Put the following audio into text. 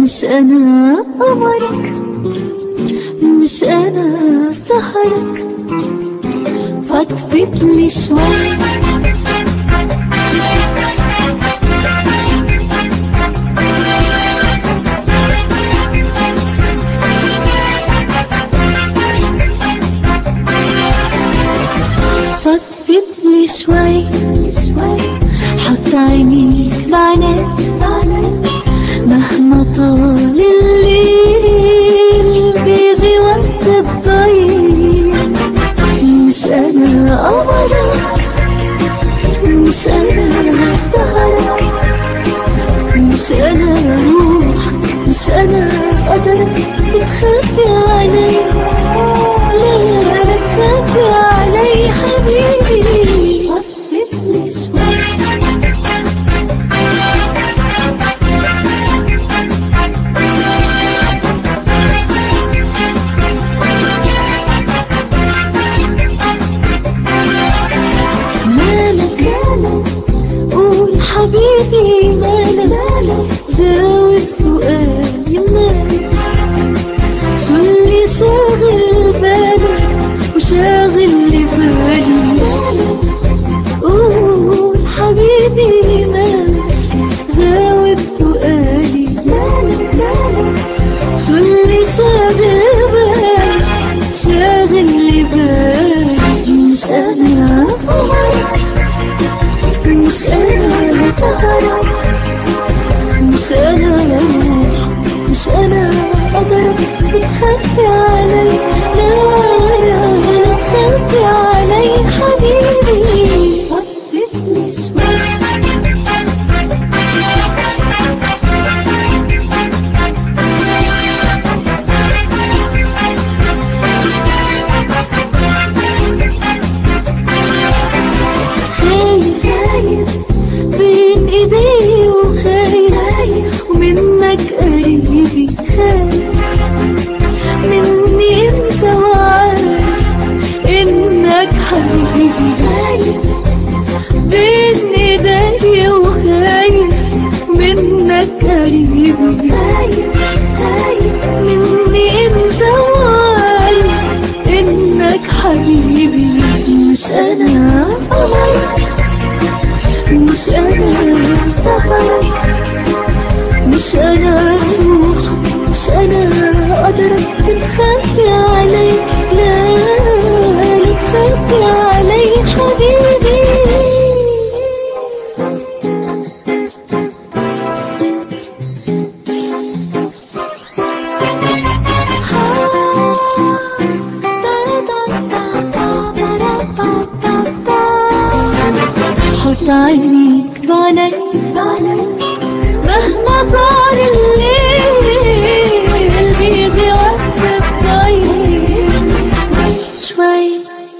مش أنا قمرك، مش أنا سهرك، فضفض لي شوي. فضفض لي شوي شوي، حط عينيك بعينيك مهما طال الليل بيجي وقت الضيق. مش أنا قمرك، مش أنا سهرك، مش أنا روحك، مش أنا قدرك. بتخبي علي، لا لا تخبي علي حبيبي. فضفض لي شوي. حبيبي مالك، جاوب سؤالي مالك، شو اللي شاغل بالك وشاغل لي بالي. قول حبيبي مالك، جاوب سؤالي مالك، شو اللي شاغل بالك شاغل لي بالي. مش أنا قمرك، مش أنا سهرك، مش أنا روحك، مش أنا قدرك. بتخبي علي، لا لا لا تخبي علي حبيبي. فضفض لي شوي. بين ايدي وخايف، ومنك قريبي خايف، مني انت وعارف انك حبيبي غايب. بين ايدي وخايف، ومنك قريبي خايف، مني انت وعارف انك حبيبي. مش انا قمرك، مش أنا سهرك، مش أنا روحك، مش أنا قدرك. بتخبي علي، لا لا تخبي علي حبيبي. حط عينيك بعيني مهما طال